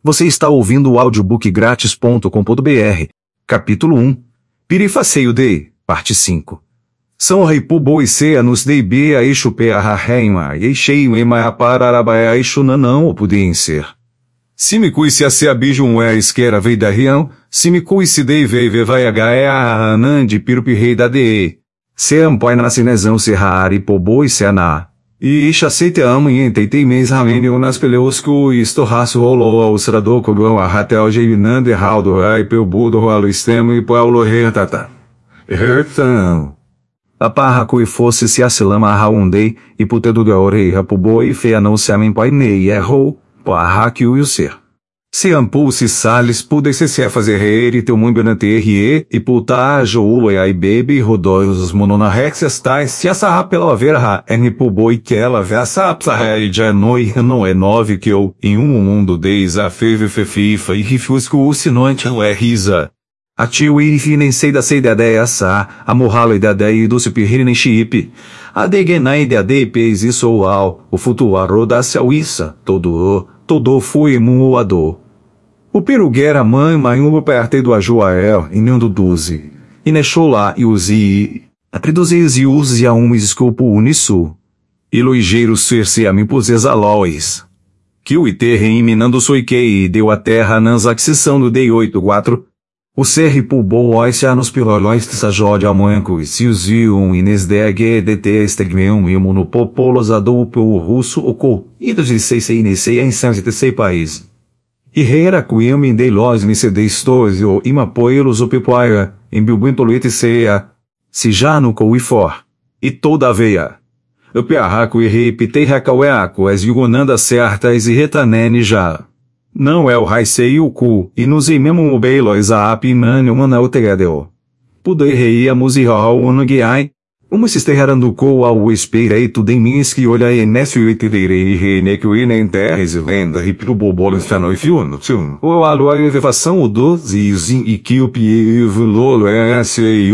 Você está ouvindo o audiobookgratis.com.br, capítulo 1, Pirifaceio Dei, parte 5. São Reipu Boi Sea nos Dei Bia Eixo Pea Raheima Eixeio Ema Pararabaia Eixo Nanão o Pudiem Ser. Se me cuise a se abijum é esquera vei da rião, se me cuise dei vei vai a anande pirupi rei da dee. Se ampoi na sinezão se raari po boi se aná. E aceite amanhã teitei mês ramenio nas peleusco e estorraço rolou ao sradoco bom a ratel geiminando e raldo ai peu budo rolo extremo e paulo retata. Hertão. A parraco e fosse se asilama a raundei e putedo da orei rapubo e fea não se amen pai nei errou, parraquio e o ser. Se ampul se sales pudesse se fazer reer e teu mundo na terrie e puta a joua e ai bebe rodóios os mononarexias tais se assarra pela verra é nipubo e que ela versa apsarra e já noi não é nove que eu em um mundo deis a feve fefifa e rifusco o sinante não é risa. A tio e nem sei da ideia sa a morralo e da ideia do se pirrir nem chipe. A degenai de ade pez isso ao o futuro roda-se ao issa todo fui muador. O peruguera mãe o perto do ajuael e nem do duze. E nechou lá e usi. A treduzes e usi a escopo unisu. E loigeiro ser-se a me poses alois. Que o ite reiminando soiquei e deu a terra nas aquisição do dei 8-4. O serri pulbou oisha nos pilolóis de sajode a manco e se usiam e nesdegue dt estegmeum e monopopolos adoupo russo o co. E dos 16 iniciei em 106 países. E reira cuiam em dei los me cedeis toio imapoelos o pipoaia, em bilbuintolite seia, se já no couifor, e toda a veia. O piarraco e reipitei racaueaco as yugonanda certas e retanene já. Não é o raicei o cu, e nos imemo o beilos a apimane uma o tegedeo. Pudei reiamos e ao unugiai, uma sisterranducou ao espírito de mim que olha e nescio e tidirei e renequio e nem terres e lenda e pelo bobolos fanoifiuno, o alo e elevação o doze e que o pievo lolo é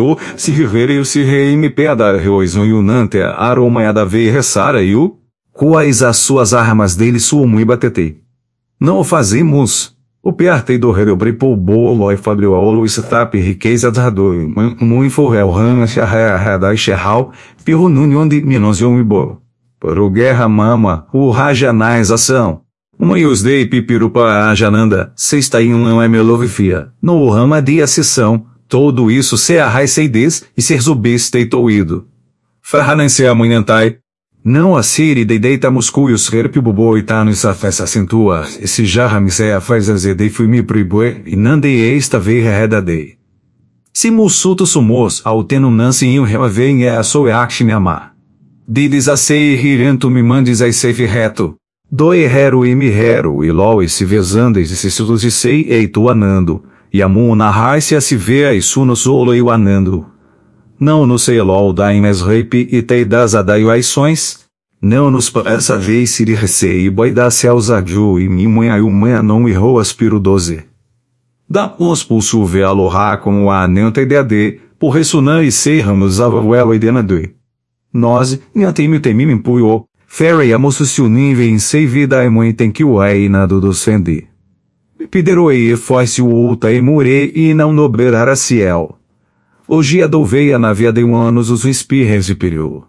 se riverei se reime pedra reoison e unante aroma da vei ressara e o quais as suas armas dele sumo e batetei. Não o fazemos. O pertei do redobre po bolo e fabriolo e setap riqueza da doi, muito real rana charra da xerral, pirro onde minozion e bolo. Para o guerra mama, o rajanais ação. Uma e os dei pipirupa a jananda, sexta em não é melovifia, no o rama de acessão, todo isso se arraiceides e ser zubis teitoído. Ferranense amanhantai. Não a siri de deita muscuios rerpi bubo itano essa festa acentua, esse jarra misea faz azedei fui me proibue, e nandei esta veia reda dei. Se musuto sumos, ao teno nansi em reavem é a soe acne ama. Dides a sei rirento me mandes a safe reto. Doi hero e mi hero, e lol e se vezandes e se sei e tu anando, e amun na raícia se vê e suno solo e o anando. Não nos sei lol da imes reipi e tei das adaiuaições, não nos essa vez se recei e boi da céus adju e mi mãe uma não errou aspiro 12. Da os pulso ve aloha como a nenta ideade, por ressunan e serramos a vuelo e denadui. Nós, niantemi temim impuio, ferrei a moço se unive em sei vida e mãe tem que o ai nado do sendi. Pideroei e foi-se o outa e mure e não nobrerar a ciel. Hoje a doveia na via de anos os espirres de peru.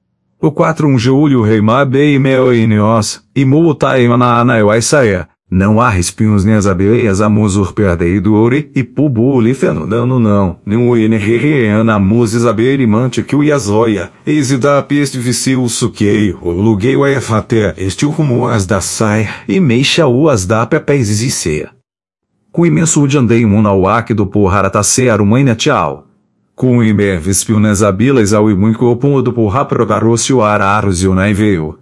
O 4 julho rei mabe e meo e neos, e mutai mana eu saia. Não há espinhos nem as abelhas a musur perdei do ore, e pubu lifeno não, nem o enerreana muses aberimante que o iazoia, eis da peste vicil suquei, o luguei o efate, este rumo as da sai, e meixa o as da pepes e ceia. Com imenso de andei munauak do porraratase arumaina tchau. Com imervis pionas abilas ao imunco opondo por raprogarocio araros e o veio.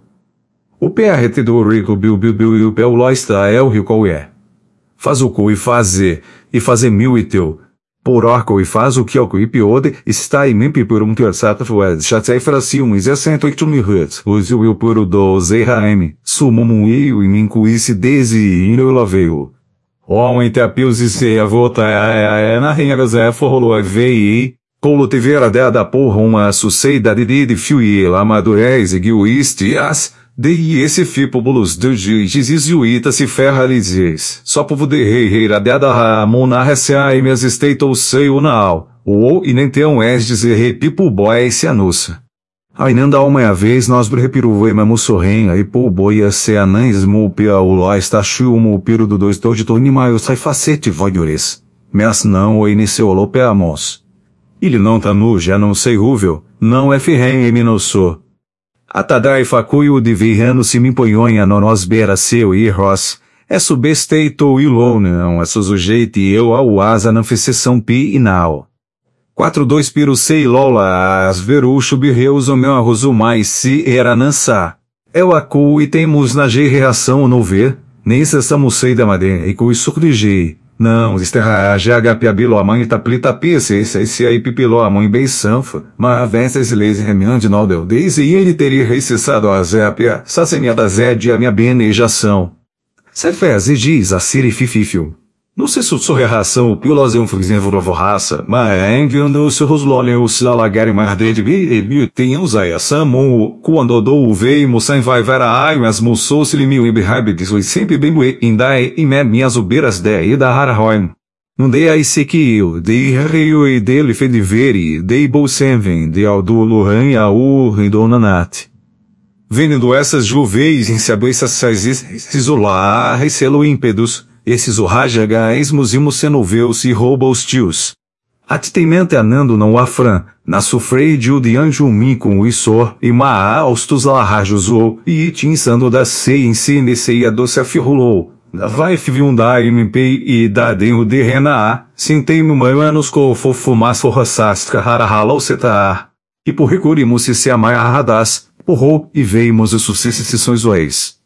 O PRT do rico bil e o pel loista é o rico é. Faz o co e fazer mil e teu. Por orco e faz o que o e piode, está em mimpi por um terçato fued, chatei fracium e 108 mil hertz. Use o por o 12 raim, sumum e mincuísse desde e no laveio. Homem te apios e se a volta é na rinha zé forrolo a vei. Colo tivera da porra uma suceida de fio e lamadurez e guiuistias, dei esse fipobulos de giz e uita se ferralizes, só povo de rei radeada ramona recea e minhas esteitou seio nao, ou e nem team és dizer repipo boy se anussa. Ainda uma vez nós repiruve mamussorren aí po boia se anães mupia o lá está chu mupiro do dois de tornimaio sai facete voidores. Mas não o iniciou lopeamos. Ele não tá nu já não sei rúvel, não é ferren e minosso. Atadai facuio de virrano se me imponhonha no nós beira seu e ros, é subesteito e lou não é sujeito e eu ao asa não fecessão pi e nao. 4-2 piro sei lola as verucho birreus o meu arrozo mais se era nansa. Eu acu e temos na g reação no ver, nem cessamos sei da madeira e cu surdigei. Não, esterra já piabilo a mãe taplita pisse esse aí pipilou a mãe bem sanfa, mas vestes leis remiande não deu desde e ele teria recessado a zépia, saceniada zé de a minha benejação. Se fez e diz a siri fififio. Não sei se sou reação o pilos um frisenvo raça, mas enviando os seus lolem os alagare mais de bi tem usa essa mo quando do veio sem vai vera ai mas moçou se limio e behabe foi sempre bem bue indai e minhas ubeiras de e da harahoin. Não dei aí se que eu dei rio e dele fediveri dei bolsenven de aldo luhan e au rindonanat. Vendo essas juveis em se abeissas sais isolar recelo ímpedos. Esses orrajagaísmos imucenoveu-se e rouba os tios. Atitemente anando não afran, na sofreidio de anjo min com o isor, e maa austos larrajos ou, e tinsando da sei em si nesse a doce afirrulou. Vai fiviundai mp e dadem o de rena a, sintei no manos co fofo mas forraçastra harahala o setaar. E por recurimos se amai arradas, porrou, e veimos os sucessões oeis.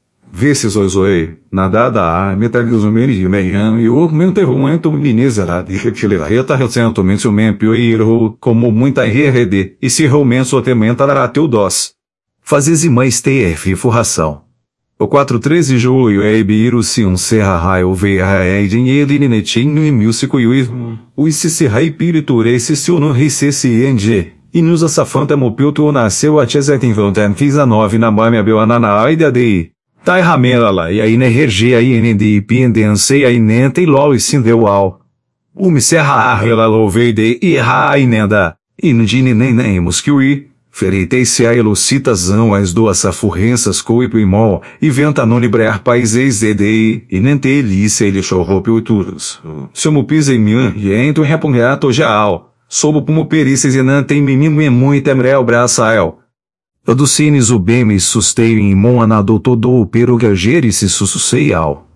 Vê-se oizoei, nadada a metalizomene de meian e o menterrumento minizera de retilereta recentemente o mempio e irro como muita rd e se romenso tementa teu dós. Fazes e mães tf forração. O 4-13 de julho é ibiru se um serra raio veia é dinheiro netinho e músico e o se rai piriture se no ricesse eng. E nos assafanta mopilto nasceu a tchezetin voltan fiz a 9 na mamia beanana aida dei. Tai ramela lá e aí energia aí nende pendensei aí nenta e lol e sindeu ao. O me serra a rela louvei e ra inenda. E nudine nem musquiui. Feritei se a elocitazão as duas safurrensas coipo e mol. E venta non librear paiseis edei. E nente elice ele chorrope turos. Se mo pisa em mim e ento repungato jaal. Sobo pumo perices e não tem menino e muito emrel braçael. Do cines o bem susteio em monanado todo o pero gagere se sussuceial.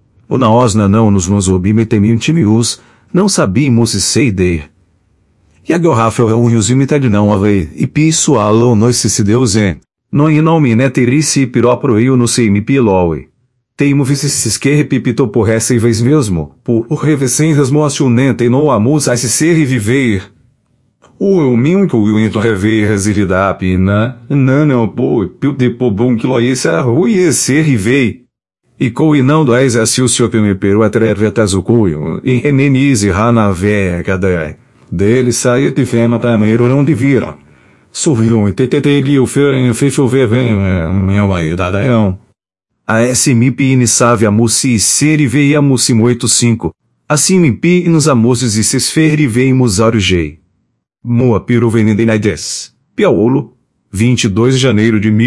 O na osna não nos obime temius, não sabimos se sei de. E a gorrafa é unhos imitade não ave, e piso alo nós se deus en. Non e não me neterice piropro eu no sei me piloe. Teimo vices que repipito por essa e vez mesmo, por revescendas mostre nente e não amus a se ser e viver. O meu que o into rever residap não pô pio de po bom que lo isso é ruim ser e vei e co e não dois assim o senhor me peru atrevetas o cuio e renenize rana vé cada dele saiu de fema tameiro não devira sorriu e tetete o ferem fecho ver meu aí dadão a smip iniciave a mussi ser e veia mussi 85 assim impi nos amoses e se esfer e veimos arujei Moa Piruvenidinaides, Piaulo, 22 de janeiro de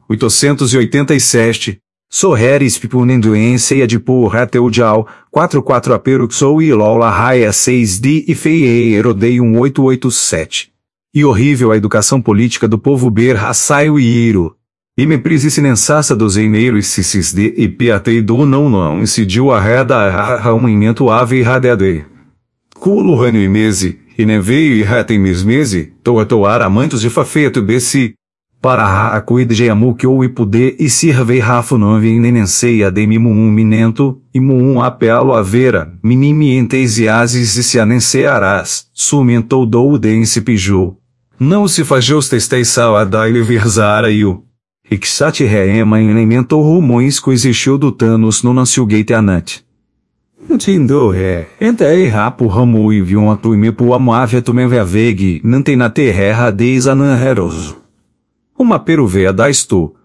1887, Sorreres Pipunenduense de Porrateudial, 44 Aperuxou e Lola Raia 6D e Feie Erodei 1887. E horrível a educação política do povo ber raçaio e iro. E me prisicinenciaça dos eineiros cisde e piatei do não incidiu a reda a aumento ave e radeadei. Culo ranho e mese. E nem veio e retem mesmese, toar amantos de fafeto besi. Para a cuide de amu que ou e puder e sirvei rafo não vem nenensei a de mimum minento, e muum apelo a vera, minimi enteisiases e se anensearás, sumentou dou dense piju. Não se fajou testei sal a daile verzara iu. Ixate reema elementou rumões coexistiu do Thanos no nanciugate anante. Tindo entei rapo ramo e viu uma tuime pu amável tu me veg, não tem na terra deis ananheroso. Uma peruvea da estu.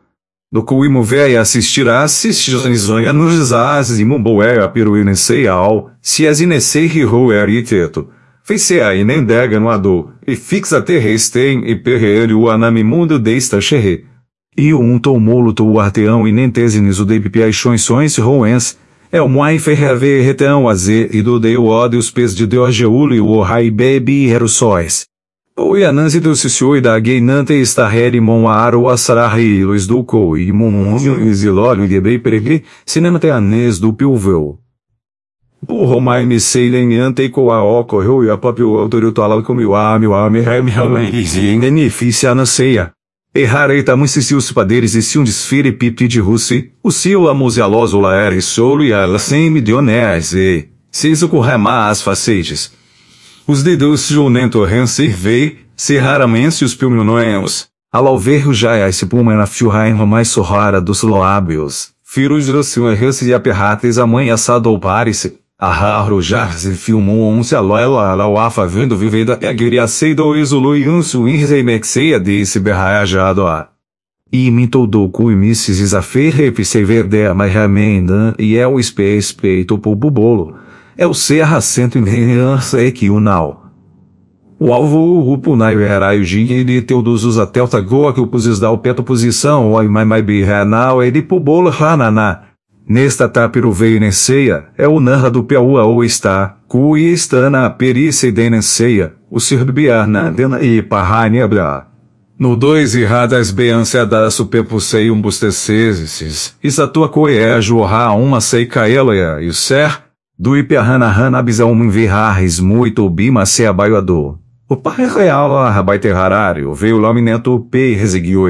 Do cuimo véia assistirá assistirá nos as e mumboé piruinensei ao, se as inesei rirou eriteto. Feice a inendega no ado, e fixa terrestem e perreere o anamimundo desta xerre. E tomolo o arteão e nentesines o de pipiaixões roens, é o moai ferrave retão aze e do de o ode os pés de deorgeúlo e o rai bebi eruçóis. O Yananzi do Cicioi da Gainante está Herimon Aro Assarahi Luiz do Co e Monunho Zilório de Bei Previ, Cinema Teanês do Pilveu. O Romai me Seilen Ante Coa Ocorreu e a Papio Autorituala Comiu Amio Amiramializi em Beneficia na Ceia. Errarei tamucicius paderes e se um desfile pipi de Russi, o cio amusialoso era e solo e ela sem midionés e, se isso correma as facetes. Os dedos junento renservei, se raramente os pilminoemos. Alauverro já se puma na fiurrain mais sorrara dos lábios. Firus rocio e aperrates a mãe assado ou pare-se. A raro já se filmou se aloela alauafa vendo viveda e a guiriaceido isolo e unso inremexeia desse berrajado a. E mintou do cu e missis isaferre epicei verdea mas ramenda e é o espeito po bubolo. É o serra cento e que o nau. O alvo o rupunai era o gin e todos os atelta goa que o pusis da o peto posição o mai birranal e de pubolo rananá. Nesta tapiro veio nenceia, é o narra do Piauá ou está, cu e está na perícia e denenceia, o sirbiar na dena e parranebra. No 2 irradas beanceada supepusei busteceses, isatua coea jorra uma seicaela e o ser, do ipiarrana abisão virrares muito bima se abaioador. O pai real arrabaiterrarário veio laminento p reseguiu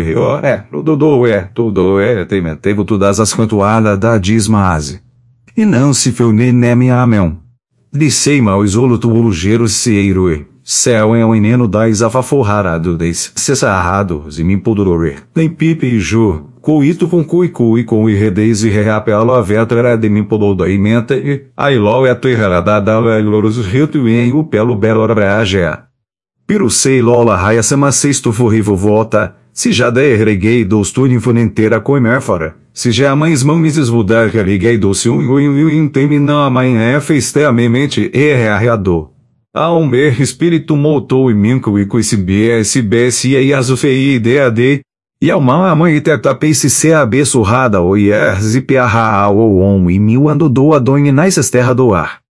tudo tevo todas as cantoadas da dismase. E não se feu nem amém. Disseima o isolo tu lugeiro seiro céu é o ineno da isafaforrarado des cessarrados e me podorore. Nem pipe e ju, coito com cui com irredeis e reapelo a vetra de me pododa e menta e ailó é a terrada da loros rito e o pelo belo abragea. Pirusei lola raia sema sexto forrivo volta, se já der reguei dos tuninfonenteira coimerfora, se já a mães mão mises vudar reguei doce tem não a mãe feste a memente rearreador. A mer espírito moltou e minco e coicibie se e azufei ideia de, e ao mal a mãe tetapei se abençoada o ier zipiarra ao on e mil andodou a donha nas terra do ar.